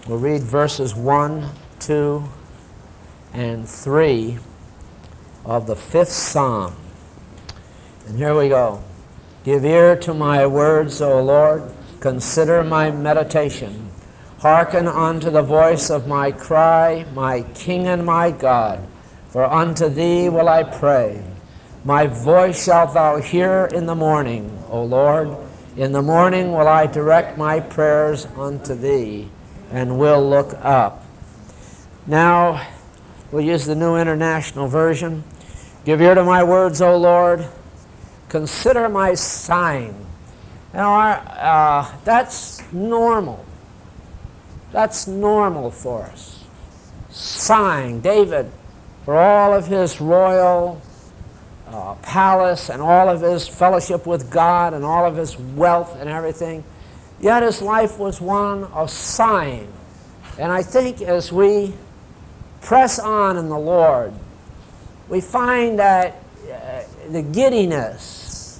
We'll read verses 1, 2, and 3 of the 5th Psalm. And here we go. Give ear to my words, O Lord. Consider my meditation. Hearken unto the voice of my cry, my King and my God. For unto thee will I pray. My voice shalt thou hear in the morning, O Lord. In the morning will I direct my prayers unto thee, and will look up. Now, we'll use the New International Version. Give ear to my words, O Lord. Consider my sighing. Now, that's normal. That's normal for us. Sighing. David, for all of his royal palace and all of his fellowship with God and all of his wealth and everything, yet his life was one of sighing. And I think as we press on in the Lord, we find that the giddiness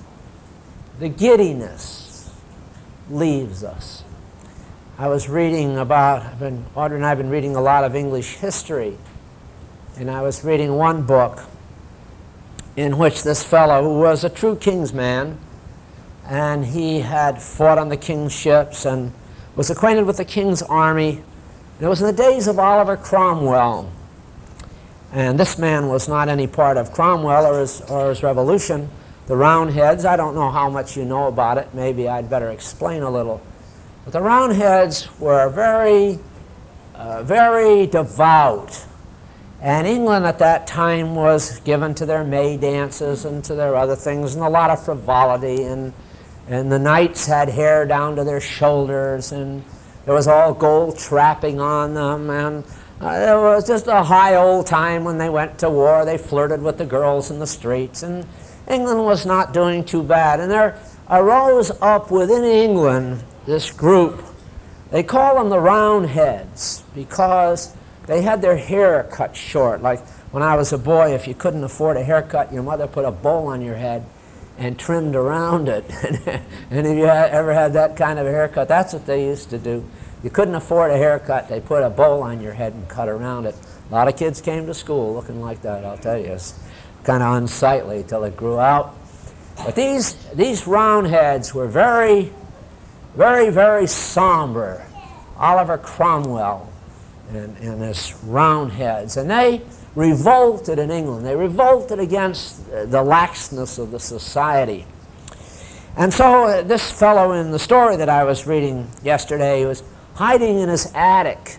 leaves us. I was reading about, Audrey and I have been reading a lot of English history, and I was reading one book in which this fellow, who was a true king's man, and he had fought on the king's ships and was acquainted with the king's army. And it was in the days of Oliver Cromwell. And this man was not any part of Cromwell or his revolution. The Roundheads, I don't know how much you know about it. Maybe I'd better explain a little. But the Roundheads were very devout. And England at that time was given to their May dances and to their other things and a lot of frivolity. And the knights had hair down to their shoulders, and there was all gold trapping on them. And it was just a high old time when they went to war. They flirted with the girls in the streets, and England was not doing too bad. And there arose up within England this group. They call them the Roundheads because they had their hair cut short. Like when I was a boy, if you couldn't afford a haircut, your mother put a bowl on your head and trimmed around it. And if you ever had that kind of a haircut, that's what they used to do. You couldn't afford a haircut, they put a bowl on your head and cut around it. A lot of kids came to school looking like that, I'll tell you. It's kind of unsightly till it grew out. But these Roundheads were very, very, very somber. Oliver Cromwell and his Roundheads. And they revolted in England. They revolted against the laxness of the society. And so this fellow in the story that I was reading yesterday was hiding in his attic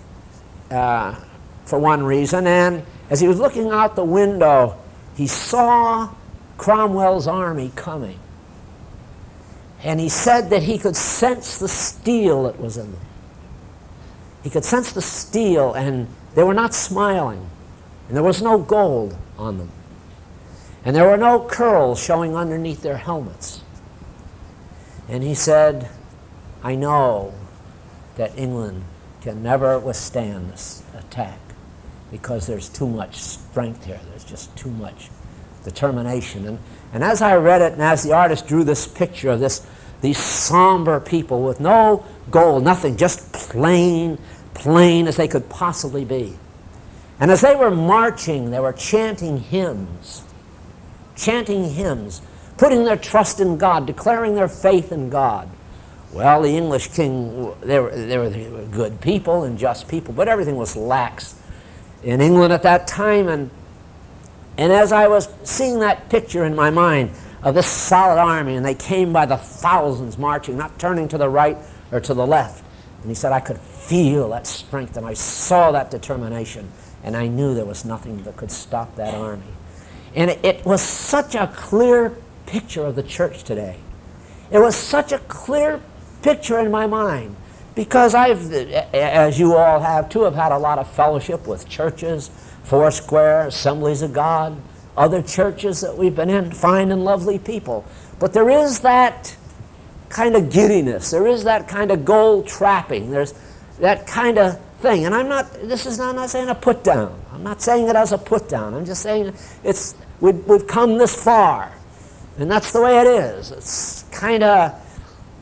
for one reason. And as he was looking out the window, he saw Cromwell's army coming. And he said that he could sense the steel that was in them. He could sense the steel, and they were not smiling. And there was no gold on them. And there were no curls showing underneath their helmets. And he said, I know that England can never withstand this attack because there's too much strength here. There's just too much determination. And as I read it, and as the artist drew this picture of these somber people with no gold, nothing, just plain as they could possibly be. And as they were marching, they were chanting hymns, putting their trust in God, declaring their faith in God. Well, the English king, they were good people and just people, but everything was lax in England at that time. And as I was seeing that picture in my mind of this solid army, and they came by the thousands marching, not turning to the right or to the left. And he said, I could feel that strength, and I saw that determination, and I knew there was nothing that could stop that army. And it was such a clear picture of the church today. It was such a clear picture in my mind, because I've, as you all have too, have had a lot of fellowship with churches, Foursquare, Assemblies of God, other churches that we've been in, fine and lovely people. But there is that kind of giddiness. There is that kind of gold trapping. There's that kind of thing. And I'm not saying a put down. I'm not saying it as a put down. I'm just saying we've come this far. And that's the way it is. It's kind of,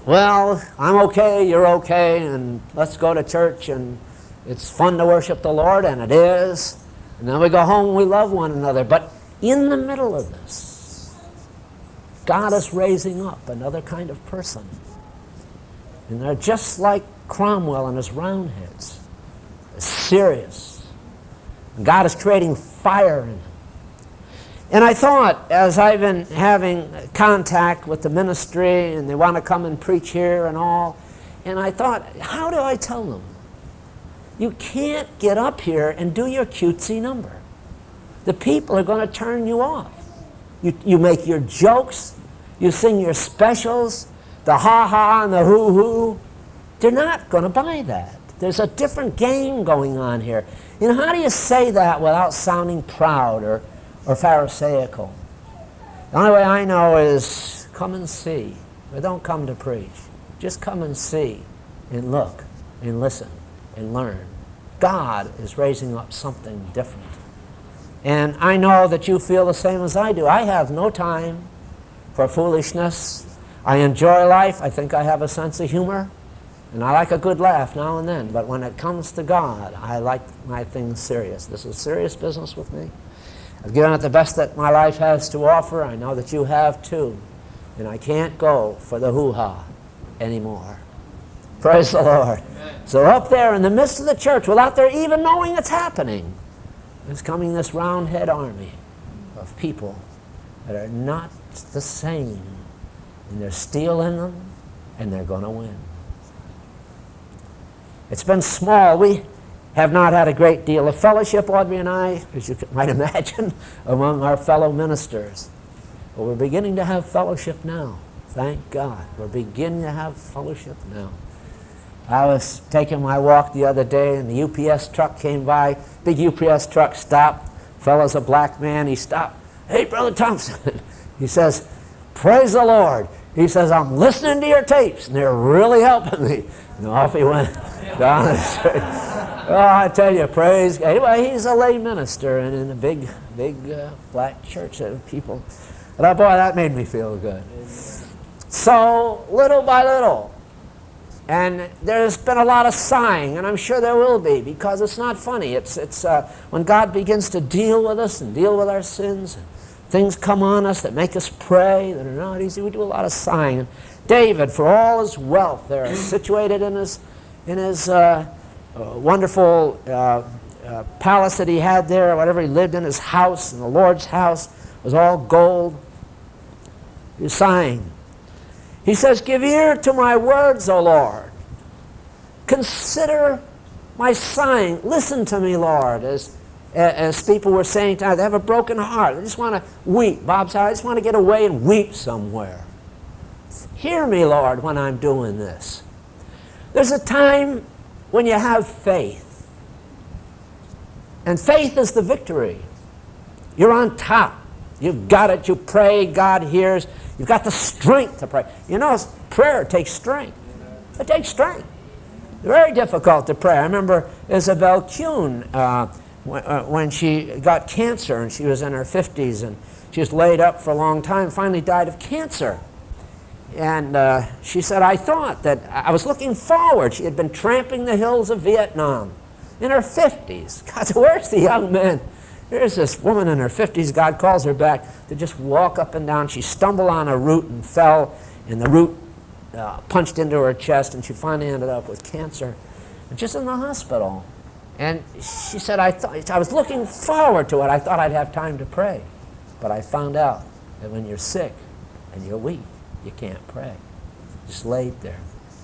well, I'm okay, you're okay, and let's go to church, and it's fun to worship the Lord, and it is. And then we go home and we love one another. But in the middle of this, God is raising up another kind of person. And they're just like Cromwell and his Roundheads. They're serious. And God is creating fire in them. And I thought, as I've been having contact with the ministry, and they want to come and preach here and all, and I thought, how do I tell them? You can't get up here and do your cutesy number. The people are going to turn you off. You make your jokes, you sing your specials, the ha-ha and the hoo-hoo. They're not going to buy that. There's a different game going on here. You know, how do you say that without sounding proud or pharisaical? The only way I know is come and see. But don't come to preach. Just come and see and look and listen and learn. God is raising up something different. And I know that you feel the same as I do. I have no time for foolishness. I enjoy life. I think I have a sense of humor. And I like a good laugh now and then. But when it comes to God, I like my things serious. This is serious business with me. I've given it the best that my life has to offer. I know that you have too. And I can't go for the hoo-ha anymore. Praise the Lord. Amen. So up there in the midst of the church, without their even knowing it's happening, is coming this Roundhead army of people that are not the same. And there's steel in them, and they're going to win. It's been small. We have not had a great deal of fellowship, Audrey and I, as you might imagine, among our fellow ministers. But we're beginning to have fellowship now. Thank God. We're beginning to have fellowship now. I was taking my walk the other day, and the UPS truck came by. Big UPS truck stopped. Fellow's a black man. He stopped. Hey, Brother Thompson. He says, praise the Lord. He says, I'm listening to your tapes, and they're really helping me. And off he went down the street. Oh, I tell you, praise God. Anyway, he's a lay minister and in a big black church of people. And boy, that made me feel good. So, little by little, and there's been a lot of sighing, and I'm sure there will be, because it's not funny. It's when God begins to deal with us and deal with our sins, things come on us that make us pray that are not easy. We do a lot of sighing. And David, for all his wealth there, situated in his wonderful palace that he had there, whatever he lived in, his house, and the Lord's house was all gold. He's sighing. He says, give ear to my words, O Lord. Consider my sighing. Listen to me, Lord, as people were saying tonight. They have a broken heart. They just want to weep. Bob said, I just want to get away and weep somewhere. Hear me, Lord, when I'm doing this. There's a time when you have faith. And faith is the victory. You're on top. You've got it. You pray. God hears. You've got the strength to pray. You know, prayer takes strength. It takes strength. It's very difficult to pray. I remember Isabel Kuhn, when she got cancer, and she was in her 50s, and she was laid up for a long time, finally died of cancer. And she said, I thought that I was looking forward. She had been tramping the hills of Vietnam in her 50s. God, where's the young men? Here's this woman in her 50s. God calls her back to just walk up and down. She stumbled on a root and fell, and the root punched into her chest, and she finally ended up with cancer, and just in the hospital. And she said, I was looking forward to it. I thought I'd have time to pray. But I found out that when you're sick and you're weak, you can't pray. Just laid there.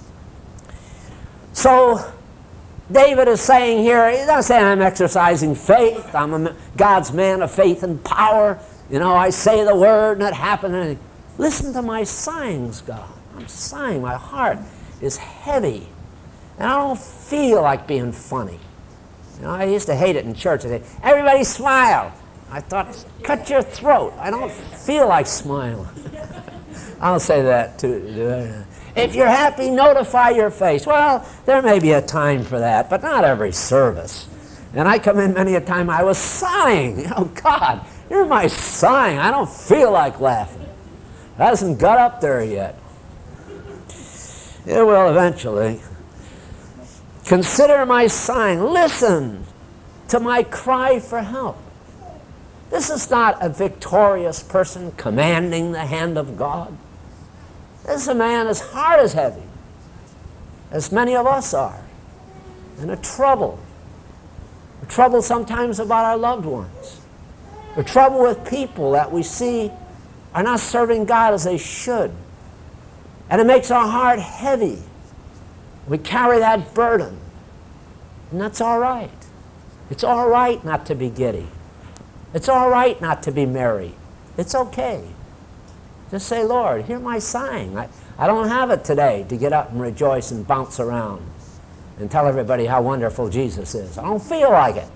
So David is saying here, he's not saying I'm exercising faith. I'm God's man of faith and power. You know, I say the word and it happened. Listen to my sighings, God. I'm sighing. My heart is heavy. And I don't feel like being funny. You know, I used to hate it in church. I'd say, everybody smile. I thought, cut your throat. I don't feel like smiling. I'll say that too. If you're happy, notify your face. Well, there may be a time for that, but not every service. And I come in many a time, I was sighing. Oh, God, you're my sighing. I don't feel like laughing. It hasn't got up there yet. It will eventually. Consider my sign. Listen to my cry for help. This is not a victorious person commanding the hand of God. This is a man as hard as heavy, as many of us are, in a trouble. We're troubled sometimes about our loved ones. We're troubled with people that we see are not serving God as they should. And it makes our heart heavy. We carry that burden. And that's all right. It's all right not to be giddy. It's all right not to be merry. It's okay. Just say, Lord, hear my sign. I don't have it today to get up and rejoice and bounce around and tell everybody how wonderful Jesus is. I don't feel like it.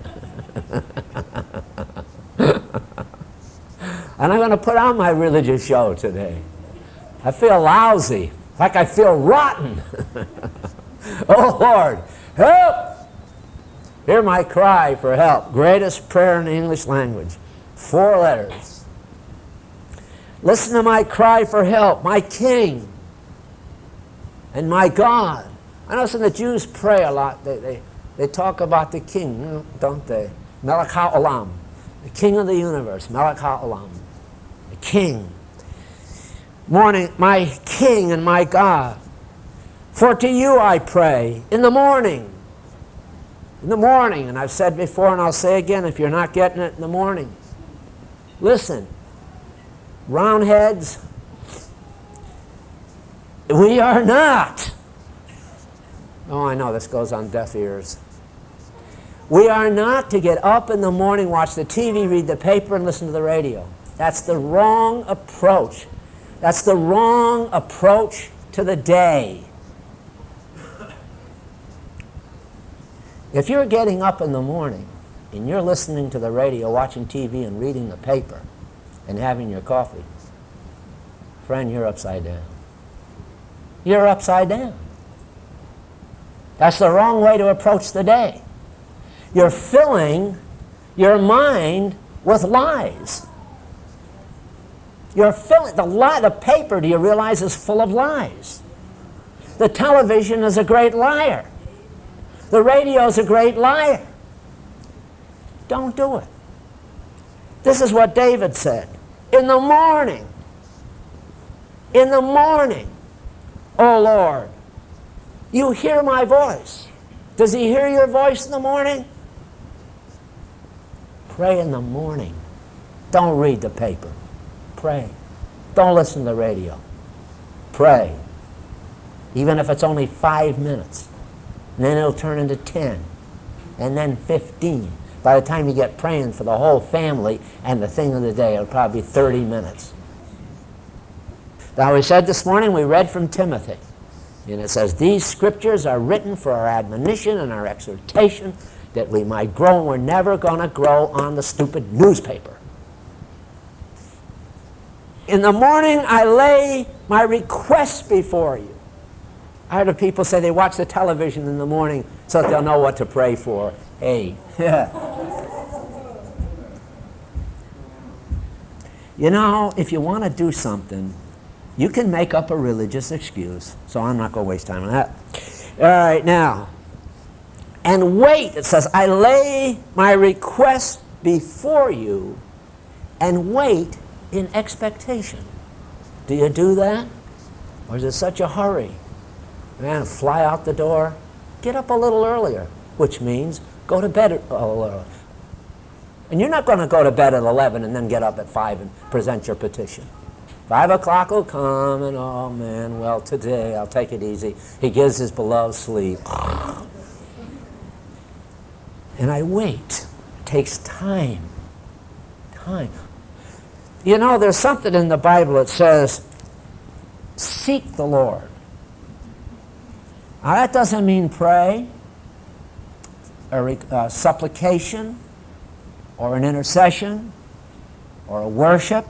And I'm going to put on my religious show today. I feel lousy, like I feel rotten. Oh, Lord, help! Hear my cry for help. Greatest prayer in the English language. 4 letters. Listen to my cry for help, my King and my God. I know some of the Jews pray a lot. They talk about the King, don't they? Melech HaOlam, the King of the universe, Melech HaOlam, the King. Morning, my King and my God. For to you I pray in the morning. In the morning, and I've said before and I'll say again if you're not getting it in the morning. Listen, roundheads, we are not. Oh, I know this goes on deaf ears. We are not to get up in the morning, watch the TV, read the paper, and listen to the radio. That's the wrong approach. That's the wrong approach to the day. If you're getting up in the morning and you're listening to the radio, watching TV, and reading the paper and having your coffee, friend, you're upside down. You're upside down. That's the wrong way to approach the day. You're filling your mind with lies. You're filling the paper, do you realize, is full of lies. The television is a great liar. The radio is a great liar. Don't do it. This is what David said. In the morning, O Lord, you hear my voice. Does he hear your voice in the morning? Pray in the morning. Don't read the paper. Pray. Don't listen to the radio. Pray. Even if it's only 5 minutes. And then it'll turn into 10. And then 15. By the time you get praying for the whole family and the thing of the day, it'll probably be 30 minutes. Now we said this morning, we read from Timothy. And it says, these scriptures are written for our admonition and our exhortation, that we might grow, and we're never going to grow on the stupid newspaper. In the morning, I lay my requests before you. I heard of people say they watch the television in the morning so that they'll know what to pray for. Hey, you know, if you want to do something, you can make up a religious excuse. So I'm not going to waste time on that. All right, now. And wait, it says, I lay my request before you and wait in expectation. Do you do that? Or is it such a hurry? Man, fly out the door. Get up a little earlier, which means go to bed a little earlier. And you're not going to go to bed at 11 and then get up at 5 and present your petition. 5 o'clock will come, and oh man, well, today I'll take it easy. He gives his beloved sleep. And I wait. It takes time. Time. You know, there's something in the Bible that says, seek the Lord. Now, that doesn't mean pray, or supplication, or an intercession, or a worship.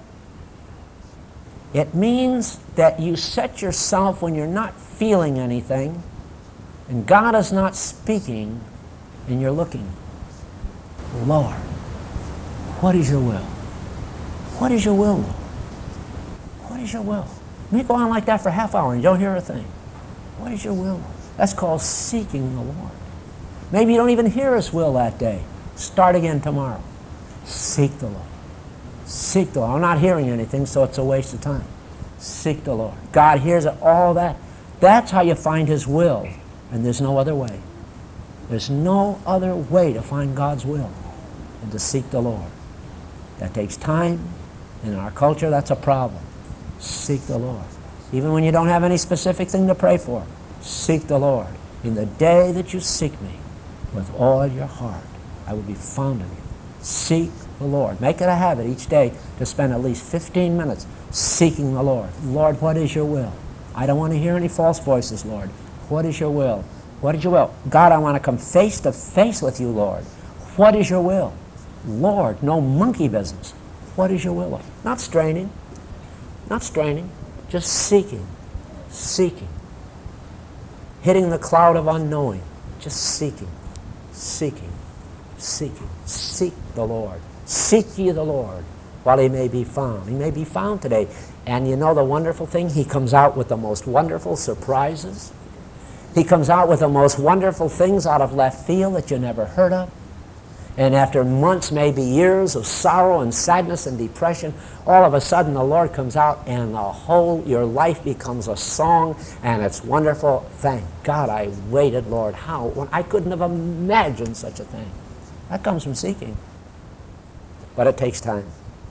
It means that you set yourself when you're not feeling anything, and God is not speaking, and you're looking. Lord, what is your will? What is your will, Lord? What is your will? Let me go on like that for a half hour and you don't hear a thing. What is your will? That's called seeking the Lord. Maybe you don't even hear His will that day. Start again tomorrow. Seek the Lord. Seek the Lord. I'm not hearing anything, so it's a waste of time. Seek the Lord. God hears all that. That's how you find His will, and there's no other way. There's no other way to find God's will than to seek the Lord. That takes time. In our culture, that's a problem. Seek the Lord. Even when you don't have any specific thing to pray for, seek the Lord. In the day that you seek me with all your heart, I will be found in you. Seek the Lord. Make it a habit each day to spend at least 15 minutes seeking the Lord. Lord, what is your will? I don't want to hear any false voices, Lord. What is your will? What is your will? God, I want to come face to face with you, Lord. What is your will? Lord, no monkey business. What is your will? Not straining. Not straining. Just seeking. Seeking. Hitting the cloud of unknowing. Just seeking. Seeking. Seeking. Seek the Lord. Seek ye the Lord while He may be found. He may be found today. And you know the wonderful thing? He comes out with the most wonderful surprises. He comes out with the most wonderful things out of left field that you never heard of. And after months, maybe years of sorrow and sadness and depression, all of a sudden the Lord comes out and your life becomes a song, and it's wonderful. Thank God I waited, Lord. How? When I couldn't have imagined such a thing. That comes from seeking. But it takes time.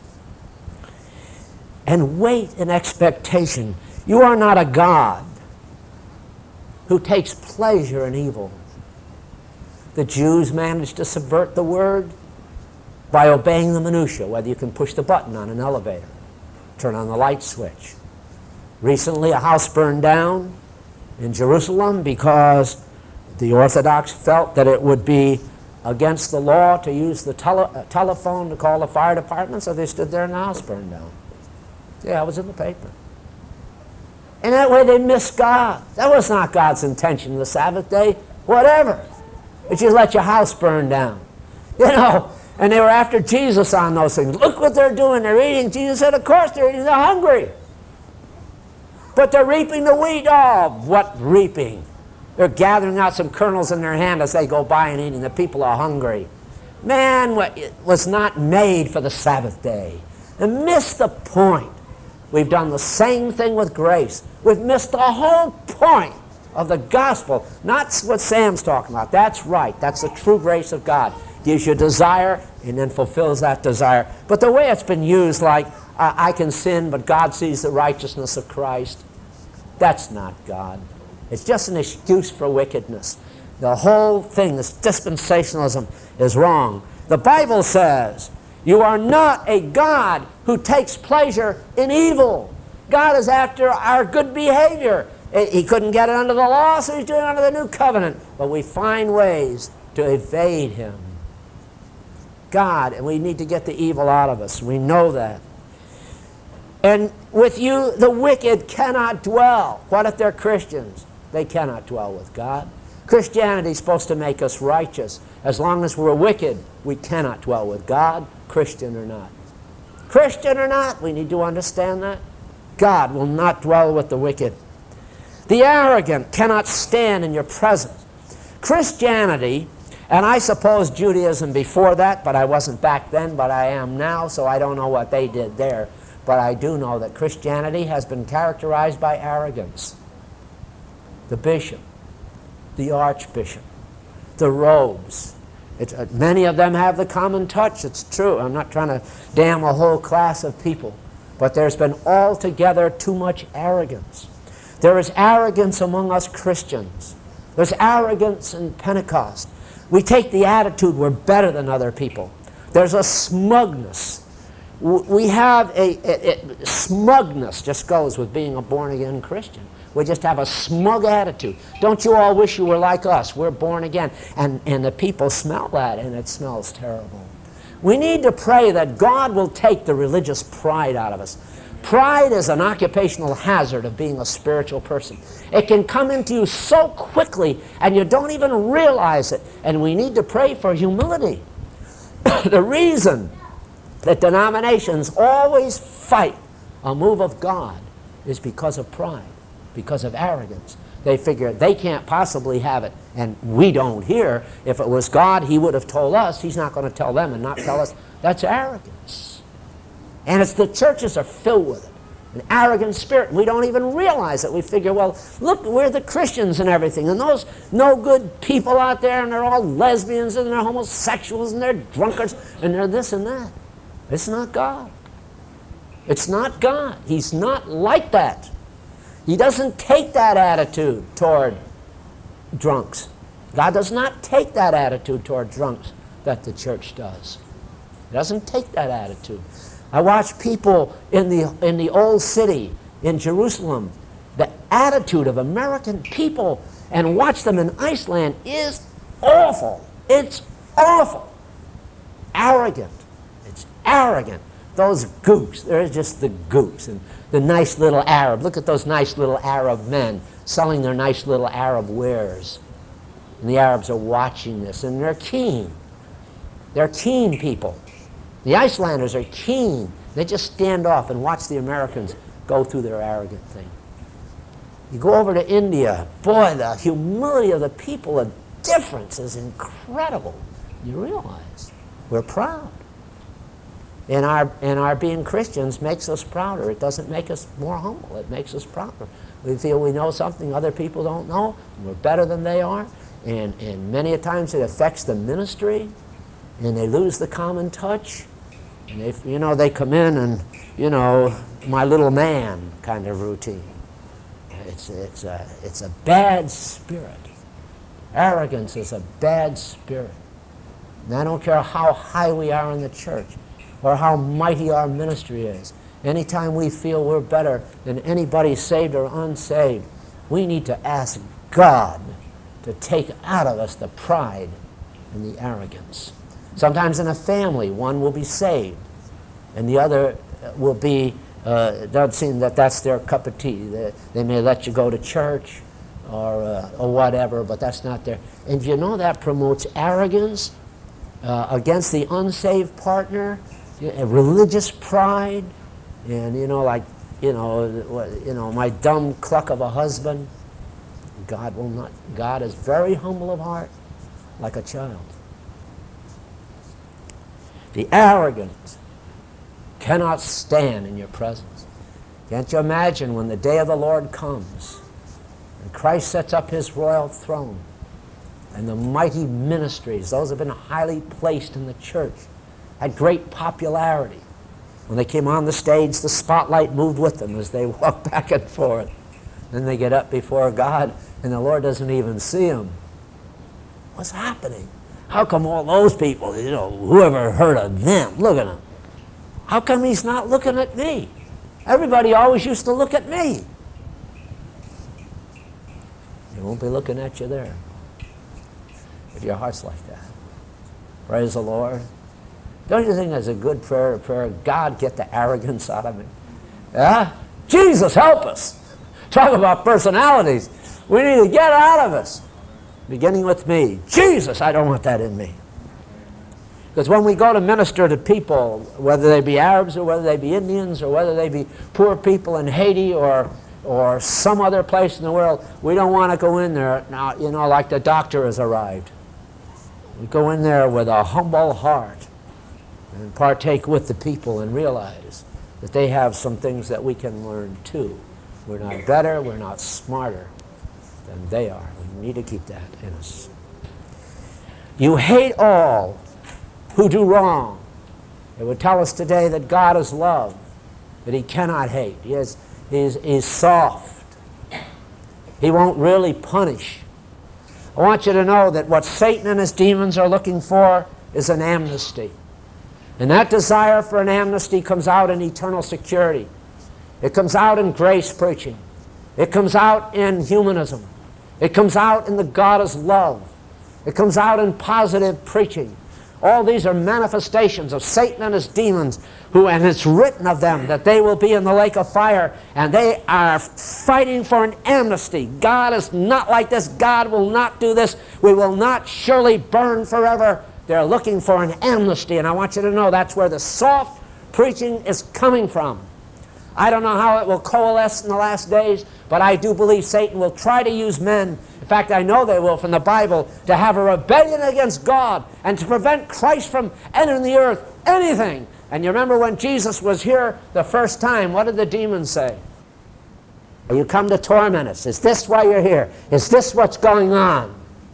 And wait in expectation. You are not a God who takes pleasure in evil. The Jews managed to subvert the word by obeying the minutiae, whether you can push the button on an elevator, turn on the light switch. Recently, a house burned down in Jerusalem because the Orthodox felt that it would be against the law to use the telephone to call the fire department, so they stood there and the house burned down. Yeah, it was in the paper. And that way they missed God. That was not God's intention the Sabbath day. Whatever. But you let your house burn down. You know, and they were after Jesus on those things. Look what they're doing. They're eating. Jesus said, of course they're eating. They're hungry. But they're reaping the wheat. Oh, what reaping? They're gathering out some kernels in their hand as they go by and eating. The people are hungry. Man was not made for the Sabbath day. And missed the point. We've done the same thing with grace. We've missed the whole point of the gospel. Not what Sam's talking about. That's right. That's the true grace of God. Gives you desire and then fulfills that desire. But the way it's been used, like, I can sin, but God sees the righteousness of Christ, that's not God. It's just an excuse for wickedness. The whole thing, this dispensationalism, is wrong. The Bible says, you are not a God who takes pleasure in evil. God is after our good behavior. He couldn't get it under the law, so He's doing it under the new covenant. But we find ways to evade Him. God, and we need to get the evil out of us. We know that. And with you, the wicked cannot dwell. What if they're Christians? They cannot dwell with God. Christianity is supposed to make us righteous. As long as we're wicked, we cannot dwell with God, Christian or not. Christian or not, we need to understand that. God will not dwell with the wicked. The arrogant cannot stand in your presence. Christianity, and I suppose Judaism before that, but I wasn't back then, but I am now, so I don't know what they did there. But I do know that Christianity has been characterized by arrogance. The bishop, the archbishop, the robes. Many of them have the common touch, it's true. I'm not trying to damn a whole class of people. But there's been altogether too much arrogance. There is arrogance among us Christians. There's arrogance in Pentecost. We take the attitude we're better than other people. There's a smugness. We have smugness just goes with being a born-again Christian. We just have a smug attitude. Don't you all wish you were like us? We're born again. And the people smell that, and it smells terrible. We need to pray that God will take the religious pride out of us. Pride is an occupational hazard of being a spiritual person. It can come into you so quickly, and you don't even realize it. And we need to pray for humility. The reason that denominations always fight a move of God is because of pride, because of arrogance. They figure they can't possibly have it, and we don't here. If it was God, he would have told us. He's not going to tell them and not tell us. That's arrogance. And it's the churches are filled with it. An arrogant spirit. We don't even realize it. We figure, well, look, we're the Christians and everything, and those no good people out there, and they're all lesbians, and they're homosexuals, and they're drunkards, and they're this and that. It's not God. It's not God. He's not like that. He doesn't take that attitude toward drunks. God does not take that attitude toward drunks that the church does. He doesn't take that attitude. I watch people in the old city in Jerusalem. The attitude of American people, and watch them in Iceland, is awful. It's awful. Arrogant. It's arrogant. Those gooks, they're just the gooks. And the nice little Arab. Look at those nice little Arab men selling their nice little Arab wares. And the Arabs are watching this, and they're keen. They're keen people. The Icelanders are keen. They just stand off and watch the Americans go through their arrogant thing. You go over to India, boy, the humility of the people, the difference is incredible. You realize we're proud. And our being Christians makes us prouder. It doesn't make us more humble. It makes us prouder. We feel we know something other people don't know, and we're better than they are. And many a times it affects the ministry, and they lose the common touch. And they come in and, my little man kind of routine. It's a bad spirit. Arrogance is a bad spirit. And I don't care how high we are in the church or how mighty our ministry is. Anytime we feel we're better than anybody saved or unsaved, we need to ask God to take out of us the pride and the arrogance. Sometimes in a family, one will be saved, and the other will be, doesn't seem that that's their cup of tea. They may let you go to church or whatever, but that's not their. And that promotes arrogance against the unsaved partner, religious pride, and my dumb cluck of a husband. God will not. God is very humble of heart, like a child. The arrogant cannot stand in your presence. Can't you imagine when the day of the Lord comes and Christ sets up his royal throne and the mighty ministries, those have been highly placed in the church, had great popularity. When they came on the stage, the spotlight moved with them as they walked back and forth. Then they get up before God and the Lord doesn't even see them. What's happening? How come all those people, whoever heard of them, look at them. How come he's not looking at me? Everybody always used to look at me. He won't be looking at you there if your heart's like that. Praise the Lord. Don't you think that's a good prayer? God, get the arrogance out of me. Yeah? Jesus, help us. Talk about personalities. We need to get out of us. Beginning with me. Jesus, I don't want that in me. Because when we go to minister to people, whether they be Arabs or whether they be Indians or whether they be poor people in Haiti or some other place in the world, we don't want to go in there now, like the doctor has arrived. We go in there with a humble heart and partake with the people and realize that they have some things that we can learn too. We're not better, we're not smarter than they are. We need to keep that in us. You hate all who do wrong. It would tell us today that God is love, that he cannot hate. He's soft. He won't really punish. I want you to know that what Satan and his demons are looking for is an amnesty. And that desire for an amnesty comes out in eternal security. It comes out in grace preaching. It comes out in humanism. It comes out in the God is love. It comes out in positive preaching. All these are manifestations of Satan and his demons, and it's written of them that they will be in the lake of fire, and they are fighting for an amnesty. God is not like this. God will not do this. We will not surely burn forever. They're looking for an amnesty, and I want you to know that's where the soft preaching is coming from. I don't know how it will coalesce in the last days, but I do believe Satan will try to use men. In fact, I know they will from the Bible, to have a rebellion against God and to prevent Christ from entering the earth, anything. And you remember when Jesus was here the first time, what did the demons say? You come to torment us. Is this why you're here? Is this what's going on?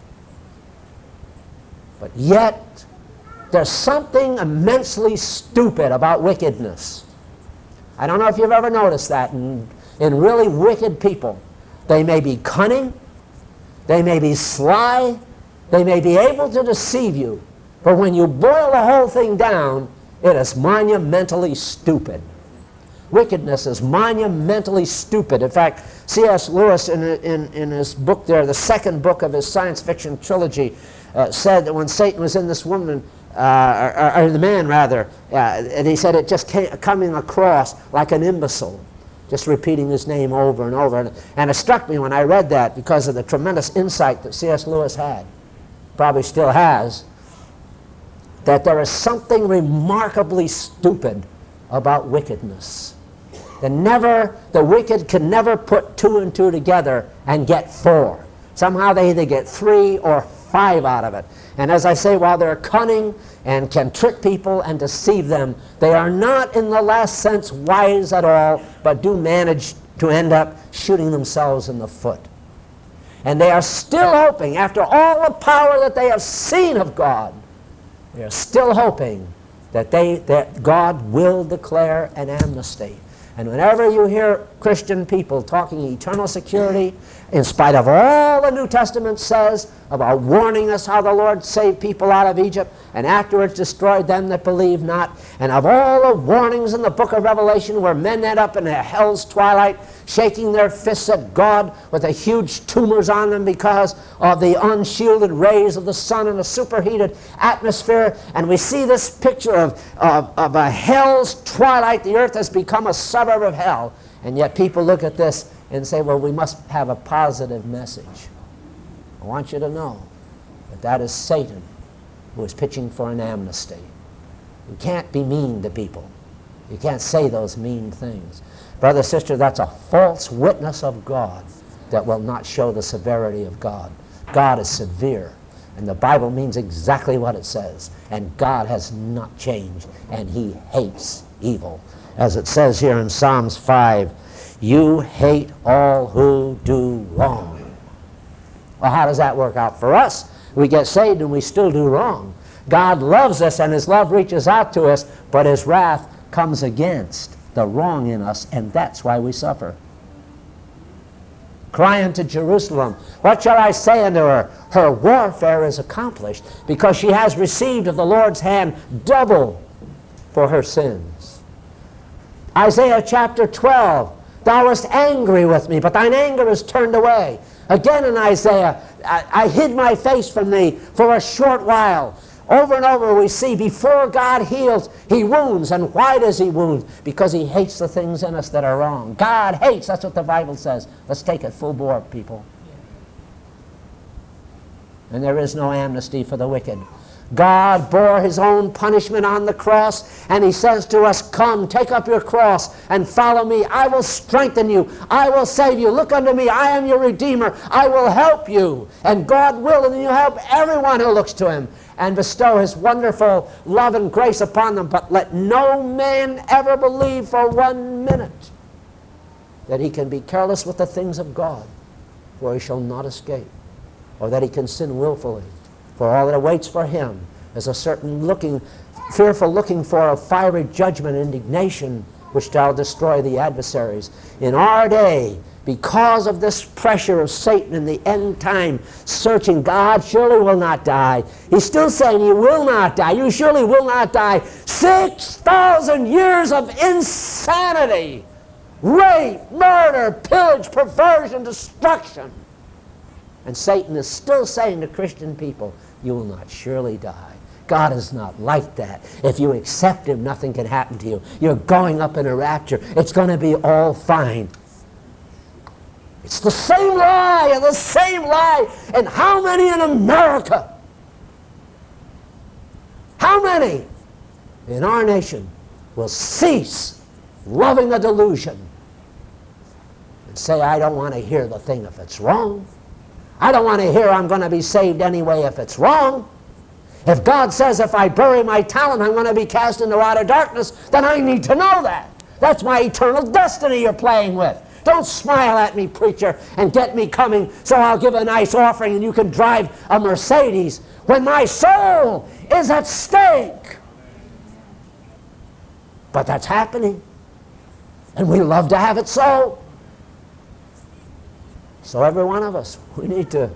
But yet, there's something immensely stupid about wickedness. I don't know if you've ever noticed that in really wicked people. They may be cunning, they may be sly, they may be able to deceive you, but when you boil the whole thing down, it is monumentally stupid. Wickedness is monumentally stupid. In fact, C.S. Lewis, in his book there, the second book of his science fiction trilogy, said that when Satan was in this woman, or the man rather, and he said it just came coming across like an imbecile, just repeating his name over and over. And it struck me when I read that, because of the tremendous insight that C.S. Lewis had, probably still has, that there is something remarkably stupid about wickedness. The wicked can never put 2 and 2 together and get 4. Somehow they either get 3 or 5 out of it. And as I say, while they're cunning and can trick people and deceive them, they are not in the last sense wise at all, but do manage to end up shooting themselves in the foot. And they are still hoping, after all the power that they have seen of God, they are still hoping that God will declare an amnesty. And whenever you hear Christian people talking eternal security, in spite of all the New Testament says about warning us how the Lord saved people out of Egypt and afterwards destroyed them that believe not, and of all the warnings in the book of Revelation where men end up in a hell's twilight shaking their fists at God with the huge tumors on them because of the unshielded rays of the sun in a superheated atmosphere, and we see this picture of a hell's twilight. The earth has become a suburb of hell, and yet people look at this and say, well, we must have a positive message. I want you to know that that is Satan who is pitching for an amnesty. You can't be mean to people. You can't say those mean things. Brother, sister, that's a false witness of God that will not show the severity of God. God is severe, and the Bible means exactly what it says, and God has not changed, and He hates evil. As it says here in Psalms 5, you hate all who do wrong. Well, how does that work out for us? We get saved and we still do wrong. God loves us and His love reaches out to us, but His wrath comes against the wrong in us, and that's why we suffer. Cry unto Jerusalem, what shall I say unto her? Her warfare is accomplished, because she has received of the Lord's hand double for her sins. Isaiah chapter 12, thou wast angry with me, but thine anger is turned away. Again in Isaiah, I hid my face from thee for a short while. Over and over we see before God heals, He wounds. And why does He wound? Because He hates the things in us that are wrong. God hates, that's what the Bible says. Let's take it full bore, people. And there is no amnesty for the wicked. God bore His own punishment on the cross, and He says to us, come, take up your cross and follow me. I will strengthen you. I will save you. Look unto me. I am your Redeemer. I will help you. And God will, and He'll help everyone who looks to Him and bestow His wonderful love and grace upon them. But let no man ever believe for 1 minute that he can be careless with the things of God, for he shall not escape, or that he can sin willfully. For all that awaits for him is a certain fearful looking for of fiery judgment and indignation, which shall destroy the adversaries. In our day, because of this pressure of Satan in the end time searching, God surely will not die. He's still saying you will not die. You surely will not die. 6,000 years of insanity, rape, murder, pillage, perversion, destruction. And Satan is still saying to Christian people, you will not surely die. God is not like that. If you accept Him, nothing can happen to you. You're going up in a rapture. It's going to be all fine. It's the same lie and the same lie. And how many in America? How many in our nation will cease loving a delusion, and say, I don't want to hear the thing if it's wrong. I don't want to hear I'm going to be saved anyway if it's wrong. If God says if I bury my talent I'm going to be cast into outer darkness, then I need to know that. That's my eternal destiny you're playing with. Don't smile at me, preacher, and get me coming so I'll give a nice offering and you can drive a Mercedes when my soul is at stake. But that's happening. And we love to have it so. So every one of us, we need to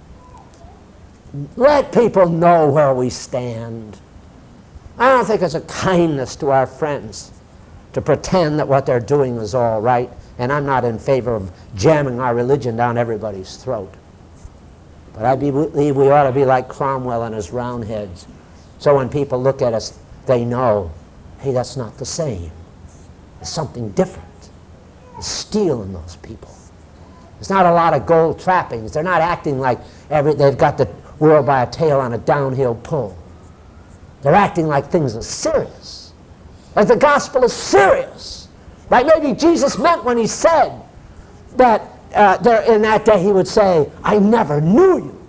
let people know where we stand. I don't think it's a kindness to our friends to pretend that what they're doing is all right, and I'm not in favor of jamming our religion down everybody's throat. But I believe we ought to be like Cromwell and his Roundheads. So when people look at us, they know, hey, that's not the same. There's something different. There's steel in those people. There's not a lot of gold trappings. They're not acting like they've got the world by a tail on a downhill pull. They're acting like things are serious. Like the gospel is serious. Like maybe Jesus meant when he said that in that day he would say, I never knew you.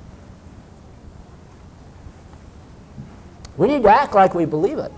We need to act like we believe it.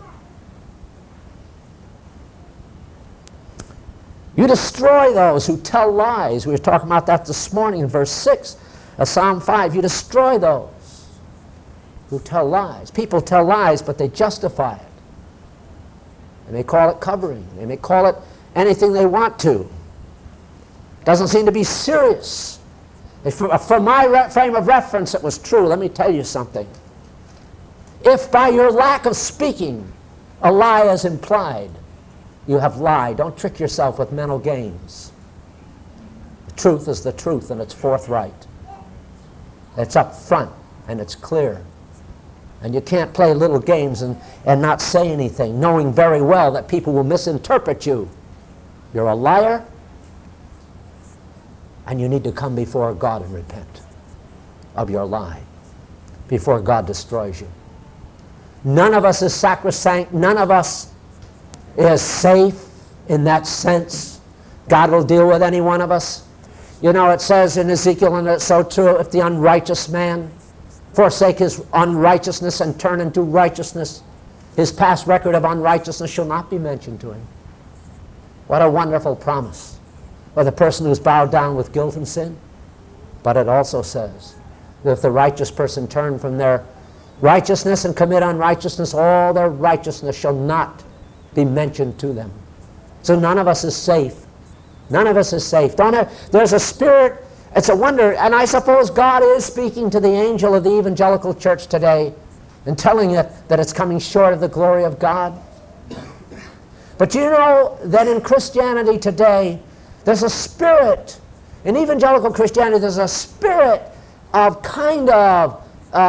You destroy those who tell lies. We were talking about that this morning in verse 6 of Psalm 5. You destroy those who tell lies. People tell lies, but they justify it. They may call it covering. They may call it anything they want to. Doesn't seem to be serious. From my frame of reference, it was true. Let me tell you something. If by your lack of speaking a lie is implied, you have lied. Don't trick yourself with mental games. The truth is the truth, and it's forthright. It's up front, and it's clear. And you can't play little games and not say anything, knowing very well that people will misinterpret you. You're a liar, and you need to come before God and repent of your lie before God destroys you. None of us is sacrosanct. None of us is safe in that sense. God will deal with any one of us. You know, it says in Ezekiel, and it's so true, if the unrighteous man forsake his unrighteousness and turn into righteousness, his past record of unrighteousness shall not be mentioned to him. What a wonderful promise for the person who's bowed down with guilt and sin. But it also says that if the righteous person turn from their righteousness and commit unrighteousness, all their righteousness shall not be mentioned to them. So none of us is safe. None of us is safe. There's a spirit. It's a wonder, and I suppose God is speaking to the angel of the evangelical church today and telling it that it's coming short of the glory of God. But you know that in Christianity today, there's a spirit. In evangelical Christianity, there's a spirit of kind of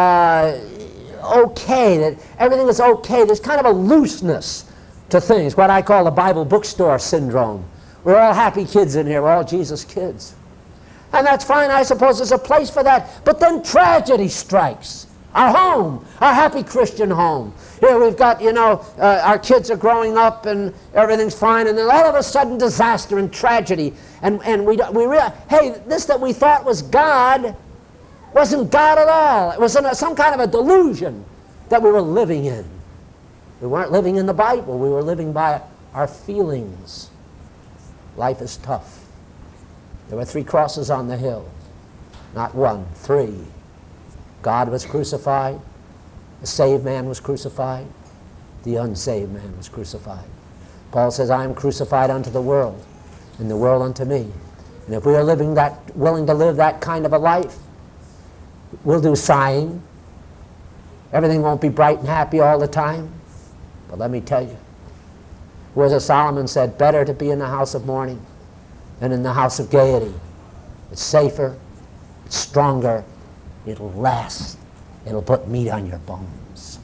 okay, that everything is okay. There's kind of a looseness to things, what I call the Bible bookstore syndrome. We're all happy kids in here. We're all Jesus kids. And that's fine. I suppose there's a place for that. But then tragedy strikes. Our home, our happy Christian home. Here we've got, our kids are growing up and everything's fine. And then all of a sudden disaster and tragedy. And we realize, hey, this that we thought was God wasn't God at all. It was some kind of a delusion that we were living in. We weren't living in the Bible. We were living by our feelings. Life is tough. There were 3 crosses on the hill. Not 1, 3. God was crucified. The saved man was crucified. The unsaved man was crucified. Paul says, I am crucified unto the world, and the world unto me. And if we are willing to live that kind of a life, we'll do sighing. Everything won't be bright and happy all the time. But let me tell you, whereas Solomon said, better to be in the house of mourning than in the house of gaiety. It's safer, it's stronger, it'll last, it'll put meat on your bones.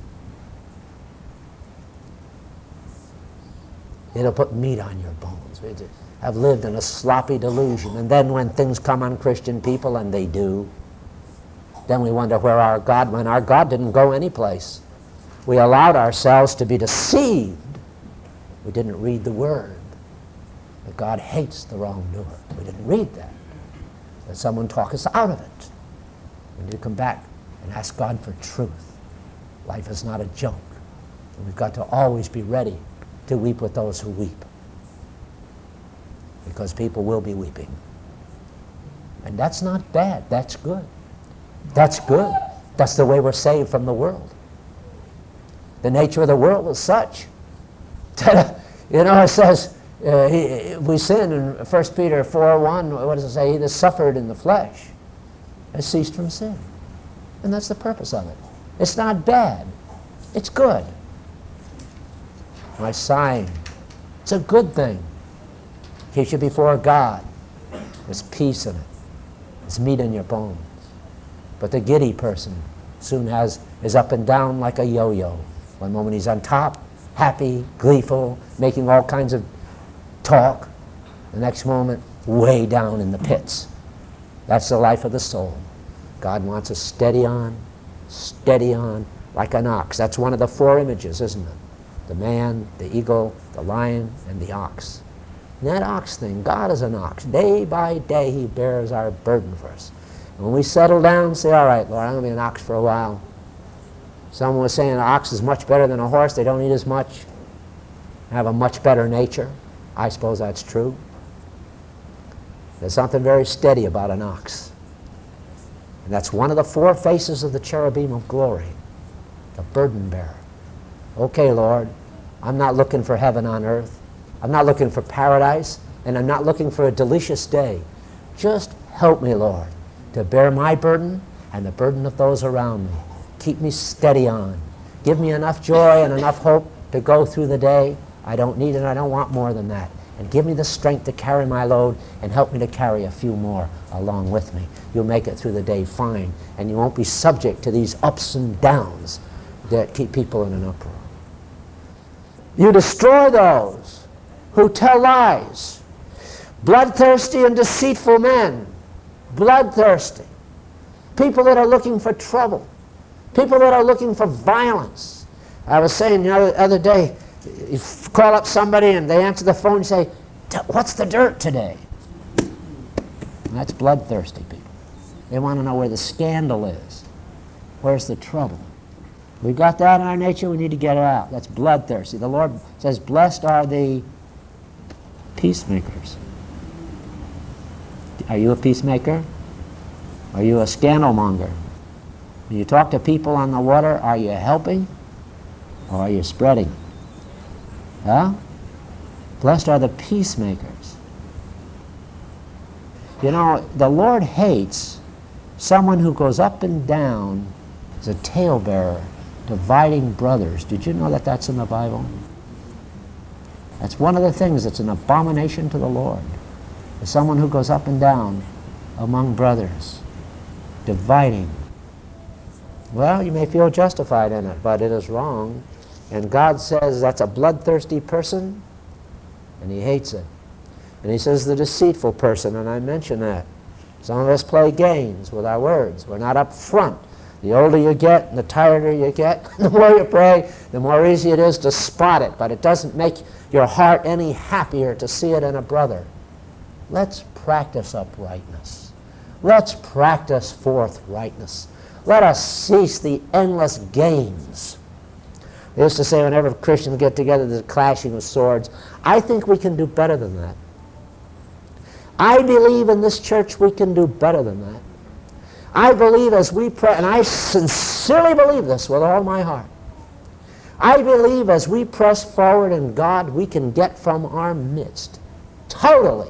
It'll put meat on your bones. We have lived in a sloppy delusion, and then when things come on Christian people, and they do, then we wonder where our God went. Our God didn't go anyplace. We allowed ourselves to be deceived. We didn't read the Word. that God hates the wrongdoer. We didn't read that. That someone talk us out of it. We need to come back and ask God for truth. Life is not a joke. And we've got to always be ready to weep with those who weep. Because people will be weeping. And that's not bad. That's good. That's good. That's the way we're saved from the world. The nature of the world is such that, it says, we sin in 1 Peter 4:1, what does it say? He that suffered in the flesh has ceased from sin. And that's the purpose of it. It's not bad. It's good. My sighing, it's a good thing. Keeps you before God. There's peace in it. There's meat in your bones. But the giddy person soon is up and down like a yo-yo. One moment he's on top, happy, gleeful, making all kinds of talk. The next moment, way down in the pits. That's the life of the soul. God wants us steady on, like an ox. That's one of the four images, isn't it? The man, the eagle, the lion, and the ox. And that ox thing, God is an ox. Day by day he bears our burden for us. And when we settle down and say, all right, Lord, I'm going to be an ox for a while. Someone was saying an ox is much better than a horse. They don't eat as much, have a much better nature. I suppose that's true. There's something very steady about an ox. And that's one of the four faces of the cherubim of glory, the burden bearer. Okay, Lord, I'm not looking for heaven on earth. I'm not looking for paradise, and I'm not looking for a delicious day. Just help me, Lord, to bear my burden and the burden of those around me. Keep me steady on. Give me enough joy and enough hope to go through the day. I don't need it, I don't want more than that. And give me the strength to carry my load and help me to carry a few more along with me. You'll make it through the day fine, and you won't be subject to these ups and downs that keep people in an uproar. You destroy those who tell lies. Bloodthirsty and deceitful men. Bloodthirsty. People that are looking for trouble. People that are looking for violence. I was saying the other day, you call up somebody and they answer the phone and say, what's the dirt today? And that's bloodthirsty people. They want to know where the scandal is. Where's the trouble? We've got that in our nature, we need to get it out. That's bloodthirsty. The Lord says, blessed are the peacemakers. Are you a peacemaker? Are you a scandalmonger? When you talk to people on the water, are you helping or are you spreading? Huh? Blessed are the peacemakers. You know, the Lord hates someone who goes up and down as a talebearer, dividing brothers. Did you know that that's in the Bible? That's one of the things that's an abomination to the Lord. Is someone who goes up and down among brothers, dividing. Well, you may feel justified in it, but it is wrong. And God says that's a bloodthirsty person, and he hates it. And he says the deceitful person, and I mentioned that. Some of us play games with our words. We're not up front. The older you get and the tireder you get, the more you pray, the more easy it is to spot it. But it doesn't make your heart any happier to see it in a brother. Let's practice uprightness. Let's practice forthrightness. Let us cease the endless games. They used to say whenever Christians get together, there's clashing of swords. I think we can do better than that. I believe in this church we can do better than that. I believe as we pray, and I sincerely believe this with all my heart, I believe as we press forward in God, we can get from our midst totally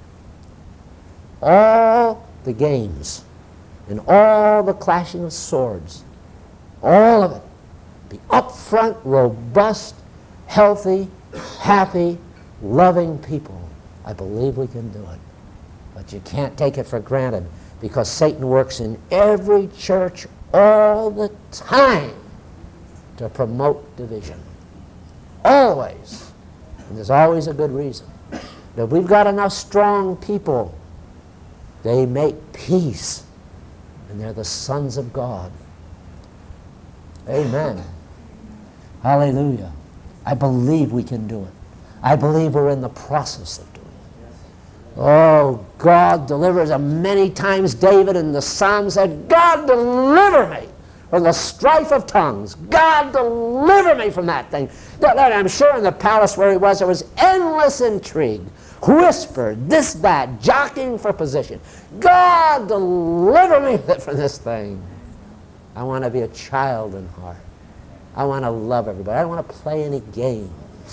all the games and all the clashing of swords, all of it. Be upfront, robust, healthy, happy, loving people. I believe we can do it. But you can't take it for granted because Satan works in every church all the time to promote division. Always. And there's always a good reason. But if we've got enough strong people, they make peace. And they're the sons of God. Amen. Hallelujah. I believe we can do it. I believe we're in the process of doing it. Oh, God delivers them. Many times David in the Psalm said, God deliver me from the strife of tongues. God deliver me from that thing. I'm sure in the palace where he was, there was endless intrigue. Whispered, this, that, jockeying for position. God deliver me from this thing. I want to be a child in heart. I want to love everybody. I don't want to play any games.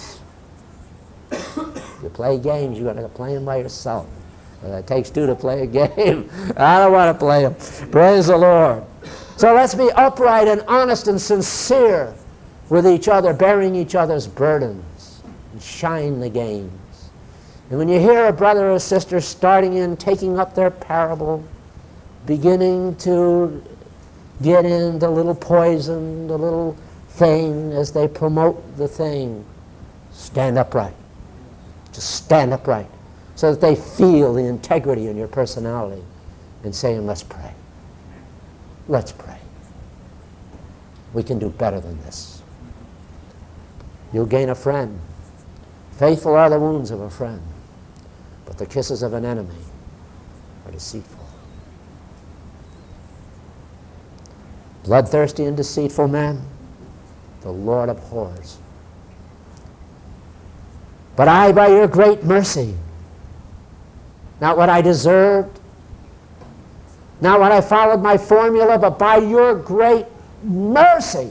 If you play games, you're going to play them by yourself. It takes two to play a game. I don't want to play them. Praise the Lord. So let's be upright and honest and sincere with each other, bearing each other's burdens, and shine the games. And when you hear a brother or sister starting in, taking up their parable, beginning to get in the little poison, the little thing as they promote the thing, stand upright. Just stand upright so that they feel the integrity in your personality and saying, let's pray. Let's pray. We can do better than this. You'll gain a friend. Faithful are the wounds of a friend, but the kisses of an enemy are deceitful. Bloodthirsty and deceitful man, the Lord abhors. But I, by your great mercy, not what I deserved, not what I followed my formula, but by your great mercy,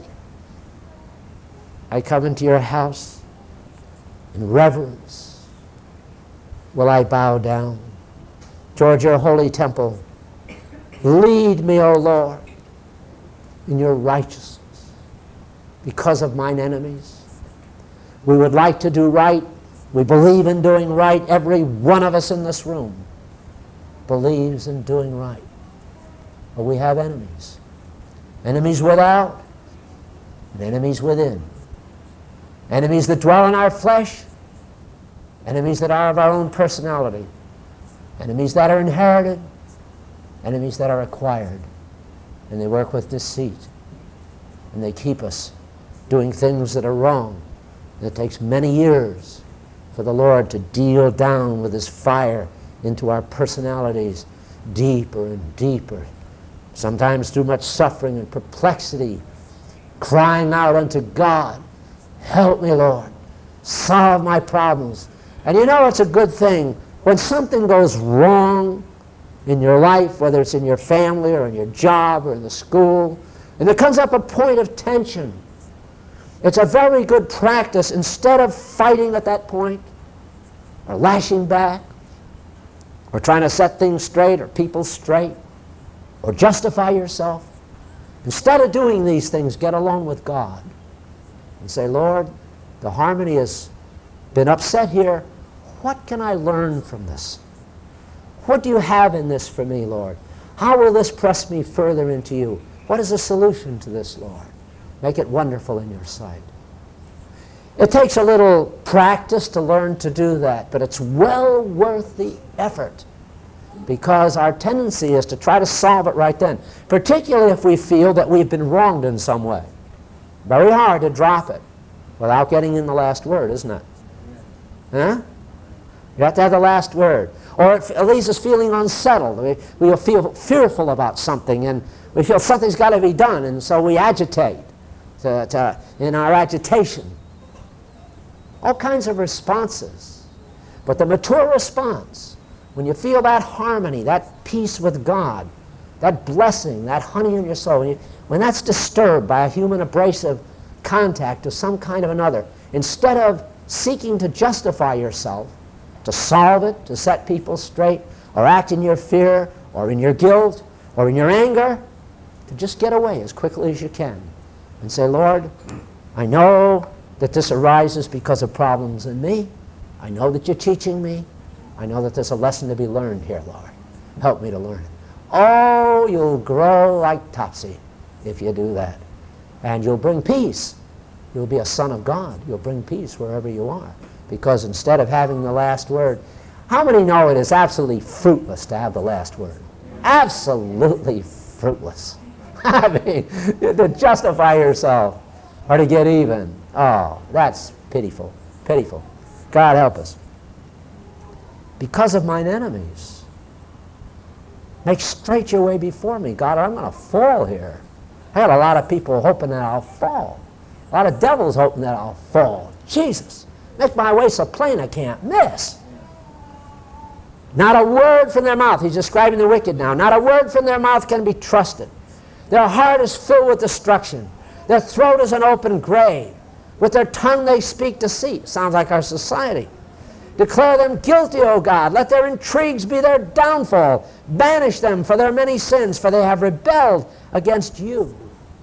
I come into your house in reverence. Will I bow down toward your holy temple? Lead me, O Lord, in your righteousness because of mine enemies. We would like to do right. We believe in doing right. Every one of us in this room believes in doing right. But we have enemies. Enemies without and enemies within. Enemies that dwell in our flesh, enemies that are of our own personality, enemies that are inherited, enemies that are acquired. And they work with deceit. And they keep us doing things that are wrong. And it takes many years for the Lord to deal down with his fire into our personalities deeper and deeper. Sometimes through much suffering and perplexity, crying out unto God, help me, Lord, solve my problems. And you know it's a good thing when something goes wrong in your life, whether it's in your family or in your job or in the school, and there comes up a point of tension. It's a very good practice, instead of fighting at that point or lashing back or trying to set things straight or people straight or justify yourself, instead of doing these things, get alone with God and say, Lord, the harmony has been upset here. What can I learn from this? What do you have in this for me, Lord? How will this press me further into you? What is the solution to this, Lord? Make it wonderful in your sight. It takes a little practice to learn to do that, but it's well worth the effort, because our tendency is to try to solve it right then, particularly if we feel that we've been wronged in some way. Very hard to drop it without getting in the last word, isn't it? Huh? You have to have the last word. Or it leaves us feeling unsettled. We feel fearful about something, and we feel something's got to be done, and so we agitate in our agitation. All kinds of responses. But the mature response, when you feel that harmony, that peace with God, that blessing, that honey in your soul, when that's disturbed by a human abrasive contact of some kind of another, instead of seeking to justify yourself, to solve it, to set people straight, or act in your fear, or in your guilt, or in your anger, to just get away as quickly as you can and say, Lord, I know that this arises because of problems in me. I know that you're teaching me. I know that there's a lesson to be learned here, Lord. Help me to learn it. Oh, you'll grow like Topsy if you do that. And you'll bring peace. You'll be a son of God. You'll bring peace wherever you are. Because instead of having the last word, how many know it is absolutely fruitless to have the last word? Absolutely fruitless. I mean, to justify yourself or to get even. Oh, that's pitiful. Pitiful. God help us. because of mine enemies. Make straight your way before me. God, I'm going to fall here. I got a lot of people hoping that I'll fall. A lot of devils hoping that I'll fall. Jesus, make my way so plain I can't miss. Not a word from their mouth. He's describing the wicked now. Not a word from their mouth can be trusted. Their heart is filled with destruction. Their throat is an open grave. With their tongue they speak deceit. Sounds like our society. Declare them guilty, O God. Let their intrigues be their downfall. Banish them for their many sins, for they have rebelled against you.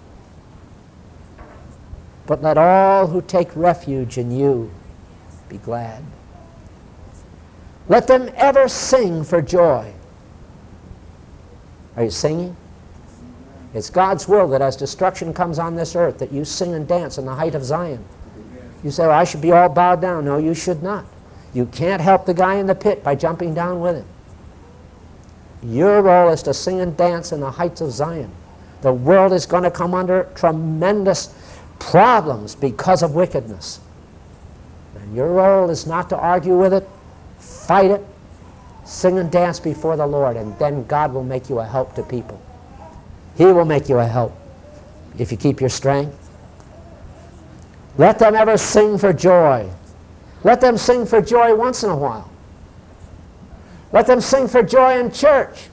But let all who take refuge in you be glad. Let them ever sing for joy. Are you singing? It's God's will that as destruction comes on this earth, that you sing and dance in the height of Zion. You say, well, I should be all bowed down. No, you should not. You can't help the guy in the pit by jumping down with him. Your role is to sing and dance in the heights of Zion. The world is going to come under tremendous problems because of wickedness. And your role is not to argue with it, fight it, sing and dance before the Lord, and then God will make you a help to people. He will make you a help if you keep your strength. Let them ever sing for joy. Let them sing for joy once in a while. Let them sing for joy in church.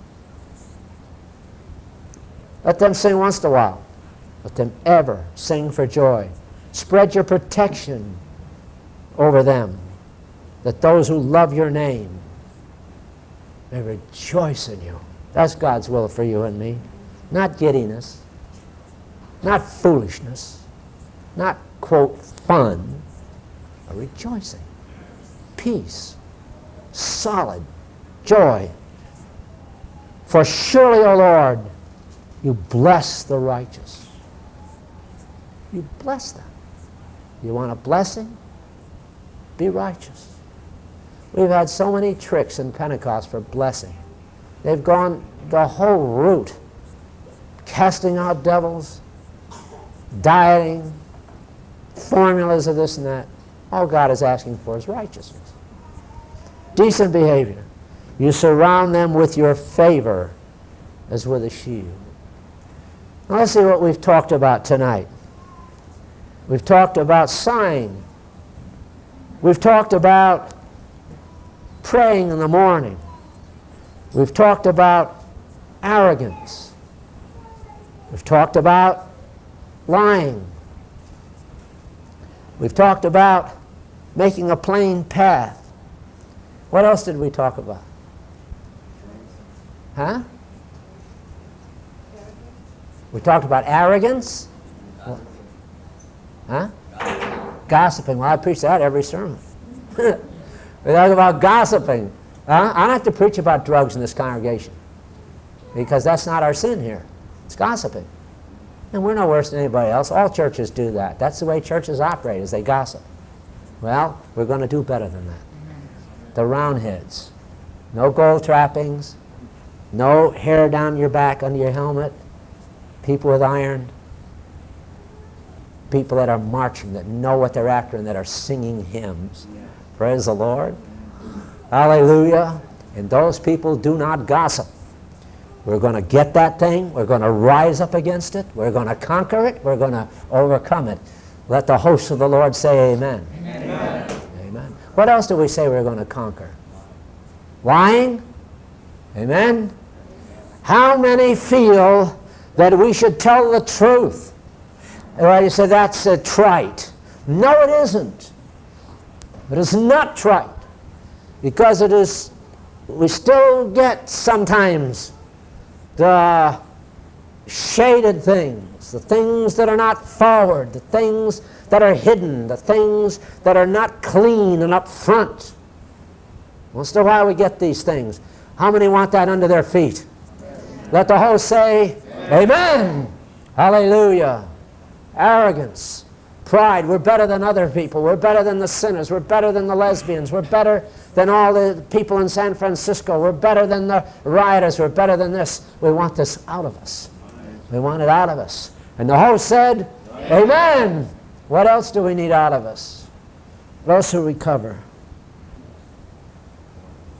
Let them sing once in a while. Let them ever sing for joy. Spread your protection over them, that those who love your name may rejoice in you. That's God's will for you and me. Not giddiness, not foolishness, not, quote, fun, but rejoicing, peace, solid joy. For surely, O Lord, you bless the righteous. You bless them. You want a blessing? Be righteous. We've had so many tricks in Pentecost for blessing. They've gone the whole route. Casting out devils, dieting, formulas of this and that. All God is asking for is righteousness. Decent behavior. You surround them with your favor as with a shield. Now let's see what we've talked about tonight. We've talked about sighing. We've talked about praying in the morning. We've talked about arrogance. We've talked about lying. We've talked about making a plain path. What else did we talk about? Huh? We talked about arrogance. Huh? Gossiping. Well, I preach that every sermon. We talk about gossiping. I don't have to preach about drugs in this congregation because that's not our sin here. It's gossiping. And we're no worse than anybody else. All churches do that. That's the way churches operate, is they gossip. Well, we're going to do better than that. The roundheads. No gold trappings. No hair down your back under your helmet. People with iron. People that are marching, that know what they're after, and that are singing hymns. Praise the Lord. Hallelujah. And those people do not gossip. We're going to get that thing. We're going to rise up against it. We're going to conquer it. We're going to overcome it. Let the hosts of the Lord say amen. Amen. Amen. What else do we say we're going to conquer? Lying? Amen. How many feel that we should tell the truth? Well, you say that's trite. No, it isn't. It is not trite. Because it is, we still get sometimes the shaded things, the things that are not forward, the things that are hidden, the things that are not clean and up front. Once in a while we get these things. How many want that under their feet? Amen. Let the host say, Amen. Amen. Hallelujah. Arrogance, pride. We're better than other people. We're better than the sinners. We're better than the lesbians. We're better than all the people in San Francisco. We're better than the rioters. We're better than this. We want this out of us. We want it out of us. And the host said, Amen. Amen. What else do we need out of us? What else do we cover?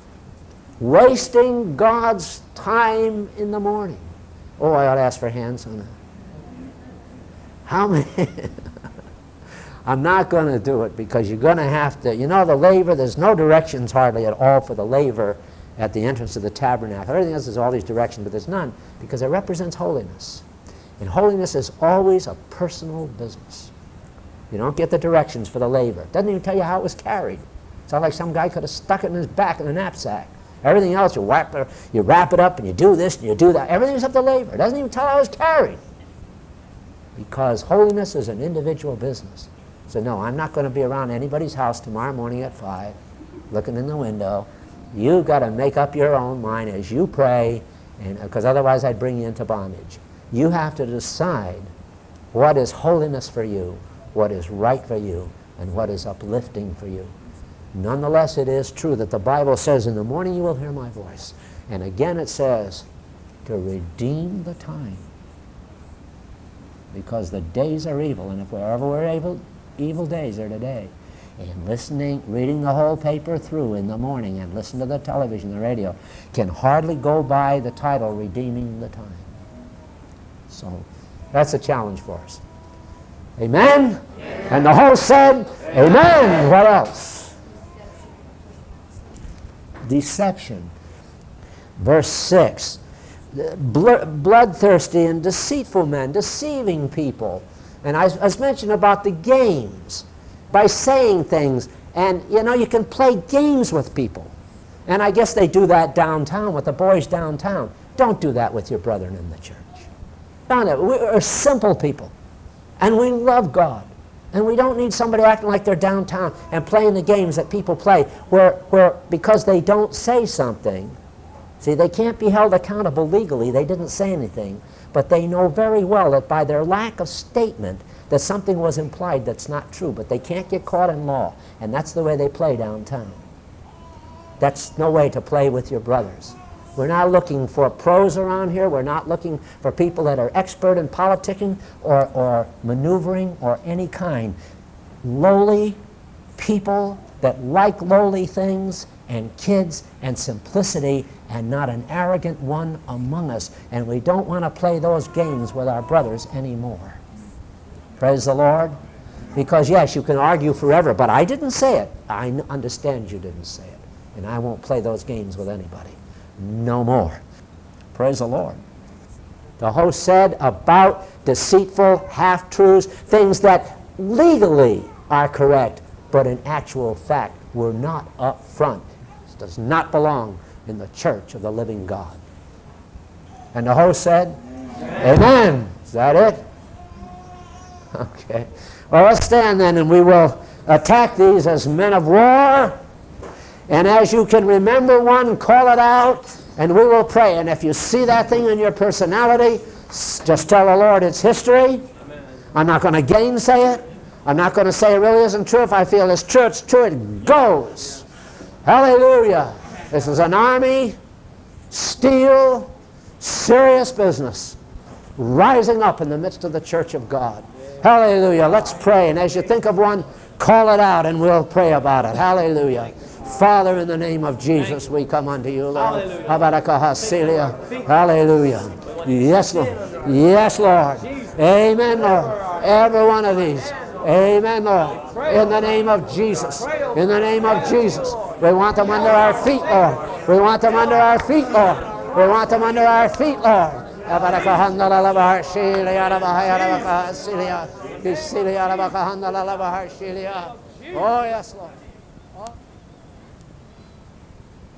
Wasting God's time in the morning. Oh, I ought to ask for hands on that. How many? I'm not going to do it because you're going to have to, you know, the laver, there's no directions hardly at all for the laver at the entrance of the tabernacle. Everything else is all these directions, but there's none because it represents holiness. And holiness is always a personal business. You don't get the directions for the laver. It doesn't even tell you how it was carried. It's not like some guy could have stuck it in his back in the knapsack. Everything else, you wrap it up and you do this and you do that. Everything's up the laver. It doesn't even tell how it was carried. Because holiness is an individual business. So no, I'm not going to be around anybody's house tomorrow morning at 5, looking in the window. You've got to make up your own mind as you pray, because otherwise I'd bring you into bondage. You have to decide what is holiness for you, what is right for you, and what is uplifting for you. Nonetheless, it is true that the Bible says, in the morning you will hear my voice. And again it says, to redeem the time. Because the days are evil, and if wherever we're able, evil days are today. And reading the whole paper through in the morning and listen to the television, the radio, can hardly go by the title, Redeeming the Time. So that's a challenge for us. Amen? Amen. And the host said, Amen. Amen. What else? Deception. Verse 6. Bloodthirsty and deceitful men, deceiving people. And I was mentioning about the games, by saying things. And, you know, you can play games with people. And I guess they do that downtown with the boys downtown. Don't do that with your brethren in the church. We're simple people. And we love God. And we don't need somebody acting like they're downtown and playing the games that people play where because they don't say something. See, they can't be held accountable legally. They didn't say anything. But they know very well that by their lack of statement that something was implied that's not true. But they can't get caught in law. And that's the way they play downtown. That's no way to play with your brothers. We're not looking for pros around here. We're not looking for people that are expert in politicking or maneuvering or any kind. Lowly people that like lowly things and kids and simplicity and not an arrogant one among us. And we don't want to play those games with our brothers anymore. Praise the Lord. Because yes, you can argue forever, but I didn't say it. I understand you didn't say it. And I won't play those games with anybody. No more. Praise the Lord. The host said about deceitful half-truths, things that legally are correct, but in actual fact were not up front. This does not belong in the church of the living God. And the host said, Amen. Amen. Is that it? Okay. Well, let's stand then and we will attack these as men of war. And as you can remember one, call it out, and we will pray. And if you see that thing in your personality, just tell the Lord it's history. Amen. I'm not going to gainsay it. I'm not going to say it really isn't true. If I feel it's true, it goes. Hallelujah. This is an army, steel, serious business, rising up in the midst of the church of God. Hallelujah. Let's pray. And as you think of one, call it out, and we'll pray about it. Hallelujah. Father, in the name of Jesus, we come unto you, Lord. Hallelujah. Hallelujah. Yes, Lord. Yes, Lord. Amen, Lord. Every one of these. Amen, Lord. In the name of Jesus. In the name of Jesus. We want them under our feet, Lord. We want them under our feet, Lord. We want them under our feet, Lord. Oh, yes, Lord.